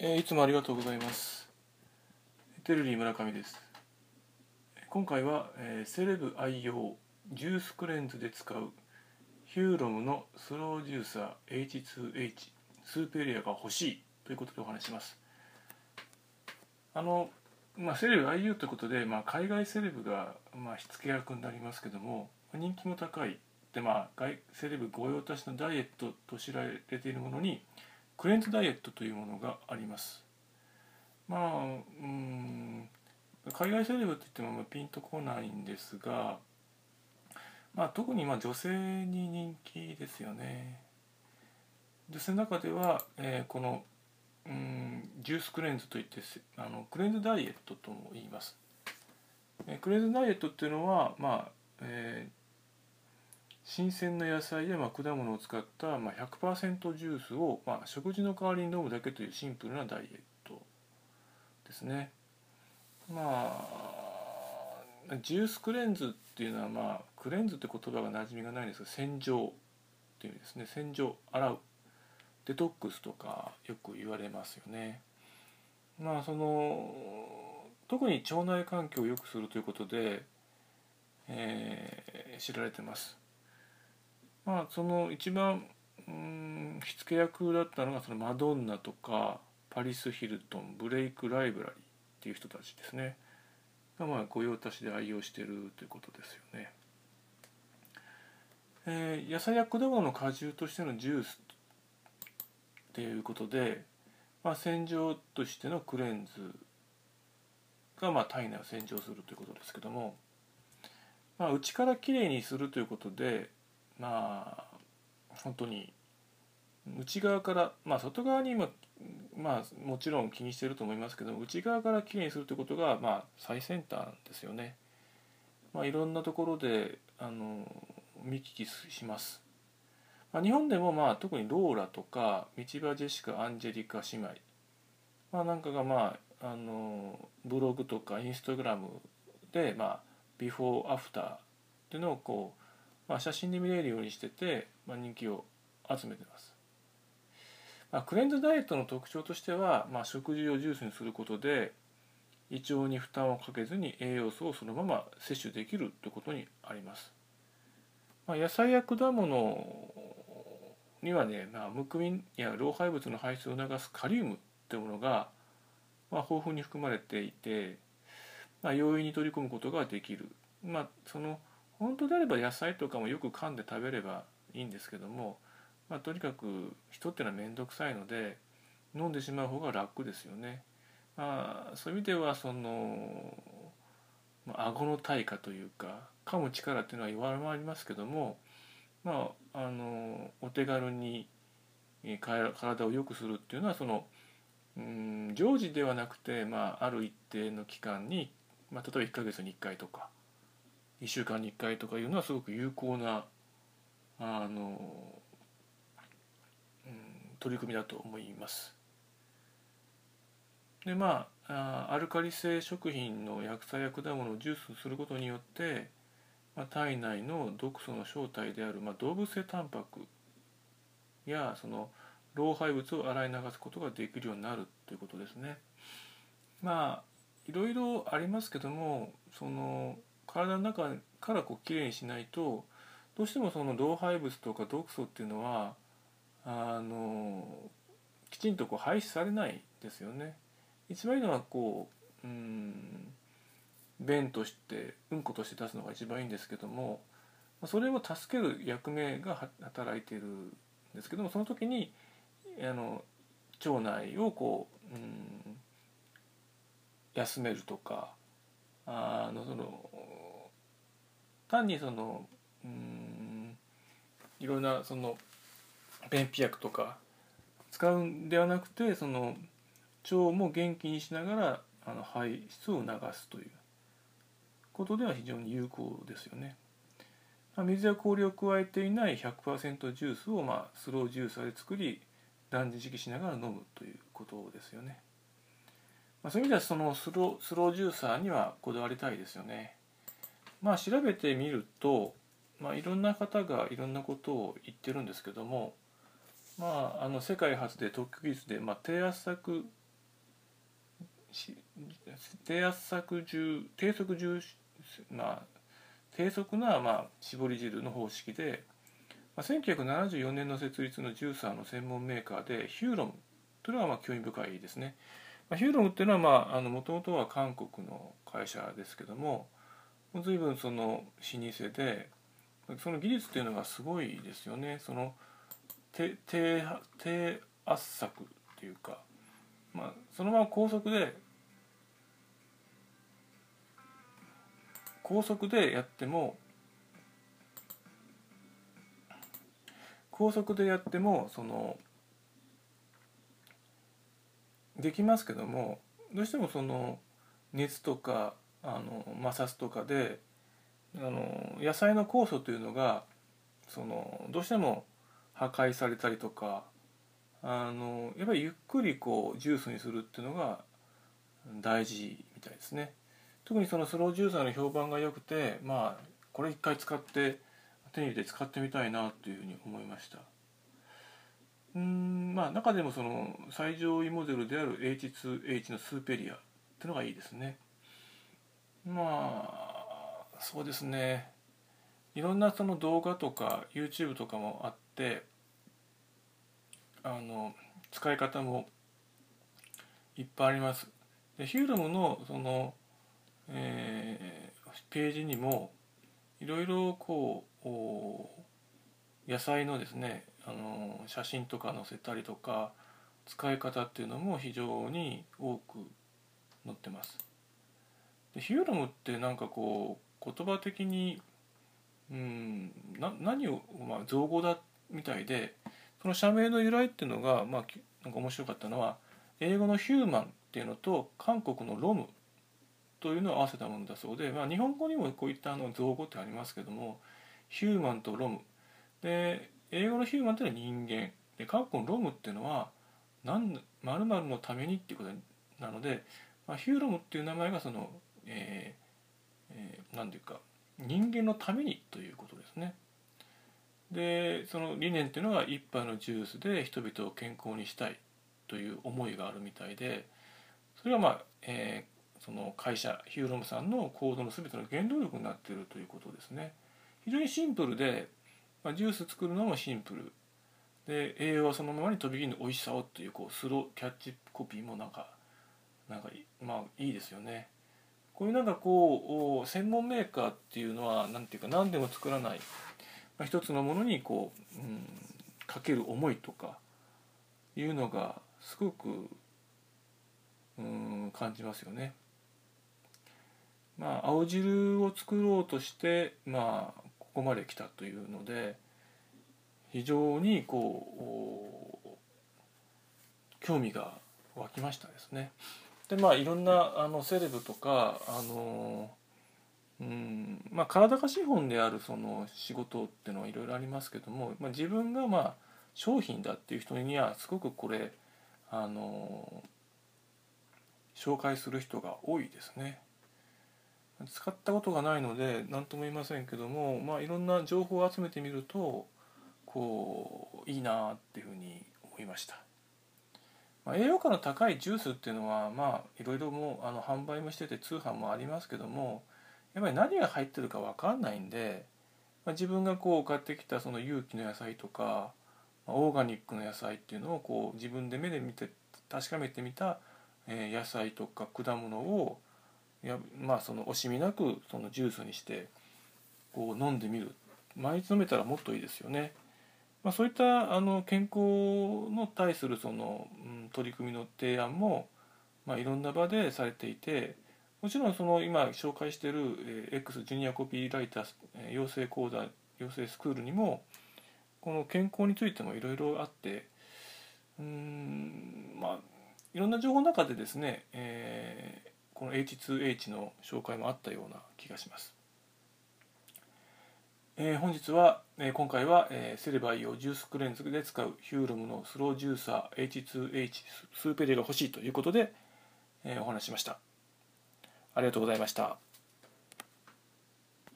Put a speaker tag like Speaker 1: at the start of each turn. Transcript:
Speaker 1: いつもありがとうございます。テルリー村上です。今回は、セレブ愛用ジュースクレンズで使うヒューロムのスロージューサー H2H スーペリアが欲しいということでお話します。セレブ愛用ということで、海外セレブが、火付け役になりますけども、人気も高いで、セレブ御用達のダイエットと知られているものにクレンズダイエットというものがあります。海外セレブって言ってもピンとこないんですが、特に女性に人気ですよね。女性の中では、このジュースクレンズといってクレンズダイエットとも言います。クレンズダイエットっていうのは、新鮮な野菜や果物を使った、100% ジュースを、食事の代わりに飲むだけというシンプルなダイエットですね。ジュースクレンズっていうのは、クレンズって言葉が馴染みがないんですが、洗浄っていう意味ですね。洗浄、洗う、デトックスとかよく言われますよね。特に腸内環境を良くするということで、知られてます。その一番火付け役だったのがそのマドンナとかパリス・ヒルトン、ブレイク・ライブラリーっていう人たちですねが御用達で愛用しているということですよね。野菜や果物の果汁としてのジュースっていうことで、洗浄としてのクレンズが体内を洗浄するということですけども、内からきれいにするということで、本当に内側から、外側にもちろん気にしていると思いますけど、内側からきれいにするということが、最先端ですよね。いろんなところで見聞きします。日本でも特にローラとか道場ジェシカ・アンジェリカ姉妹、なんかがブログとかインスタグラムでビフォーアフターっていうのを写真で見れるようにしてて、人気を集めてます。クレンズダイエットの特徴としては、食事をジュースにすることで胃腸に負担をかけずに栄養素をそのまま摂取できるということにあります。野菜や果物にはね、むくみや老廃物の排出を促すカリウムというものが、豊富に含まれていて、容易に取り込むことができる。本当であれば野菜とかもよく噛んで食べればいいんですけども、とにかく人っていうのは面倒くさいので飲んでしまう方が楽ですよね。そういう意味では顎の対価というか噛む力っていうのは弱まりますけども、お手軽に体を良くするっていうのは常時ではなくて、ある一定の期間に、例えば1ヶ月に1回とか1週間に1回とかいうのはすごく有効な取り組みだと思います。でアルカリ性食品の薬剤や果物をジュースすることによって、体内の毒素の正体である、動物性タンパクや老廃物を洗い流すことができるようになるということですね。いろいろありますけども、体の中からきれいにしないとどうしても老廃物とか毒素っていうのはきちんと排出されないですよね。一番いいのは便としてうんことして出すのが一番いいんですけども、それを助ける役目が働いているんですけども、その時に腸内を休めるとか、単にいろんな便秘薬とか使うんではなくて、腸も元気にしながら排出を促すということでは非常に有効ですよね。水や氷を加えていない 100% ジュースをスロージューサーで作り断食しながら飲むということですよね。そういう意味ではスロージューサーにはこだわりたいですよね。調べてみると、いろんな方がいろんなことを言ってるんですけども、世界初で特許技術で、低圧搾低圧搾重低速重、低速な、絞り汁の方式で、1974年の設立のジューサーの専門メーカーでヒューロムというのは興味深いですね。ヒューロムっていうのはもともとは韓国の会社ですけども、随分その老舗で、その技術っていうのがすごいですよね。その低圧搾っていうか、そのまま高速でやってもそのできますけども、どうしてもその熱とか摩擦とかで野菜の酵素というのがどうしても破壊されたりとか、やっぱりゆっくりジュースにするっていうのが大事みたいですね。特にそのスロージューサーの評判が良くて、これ一回手に入れて使ってみたいなというふうに思いました。中でもその最上位モデルである H2H のスーペリアっていうのがいいですね。そうですね。いろんなその動画とか YouTube とかもあって、使い方もいっぱいあります。でヒューロムのその、ページにもいろいろ野菜のですね写真とか載せたりとか、使い方っていうのも非常に多く載ってます。でヒューロムってなんか言葉的に何を、造語だみたいで、その社名の由来っていうのが、なんか面白かったのは、英語のヒューマンっていうのと韓国のロムというのを合わせたものだそうで、日本語にもこういった造語ってありますけども、ヒューマンとロムで、英語のヒューマンっていうのは人間で、韓国のロムっていうのは〇〇のためにっていうことなので、ヒューロムっていう名前がその、何ていうか人間のためにということですね。でその理念っていうのが一杯のジュースで人々を健康にしたいという思いがあるみたいで、それはその会社ヒューロムさんの行動の全ての原動力になっているということですね。非常にシンプルで、ジュース作るのもシンプルで、栄養はそのままに飛び切りの美味しさをというスローキャッチコピーもなんかいいですよね。こういう専門メーカーっていうのは何ていうか何でも作らない、一つのものにかける思いとかいうのがすごく感じますよね。青汁を作ろうとしてここまで来たというので、非常に興味が湧きましたですね。でいろんなセレブとか体が資本であるその仕事っていうのはいろいろありますけども、自分が商品だっていう人にはすごくこれ紹介する人が多いですね。使ったことがないので何とも言いませんけども、いろんな情報を集めてみるといいなっていうふうに思いました。栄養価の高いジュースっていうのはいろいろも販売もしてて通販もありますけども、やっぱり何が入ってるか分かんないんで、自分が買ってきたその有機の野菜とかオーガニックの野菜っていうのを自分で目で見て確かめてみた野菜とか果物をその惜しみなくそのジュースにして飲んでみる。毎日飲めたらもっといいですよね。そういった健康の対するその、取り組みの提案も、いろんな場でされていて、もちろんその今紹介している X ジュニアコピーライター養成講座養成スクールにもこの健康についてもいろいろあって、いろんな情報の中でですね、この H2H の紹介もあったような気がします。今回は、セレバイをジュースクレンズで使うヒューロムのスロージューサー H2H スーペリが欲しいということで、お話ししました。ありがとうございました。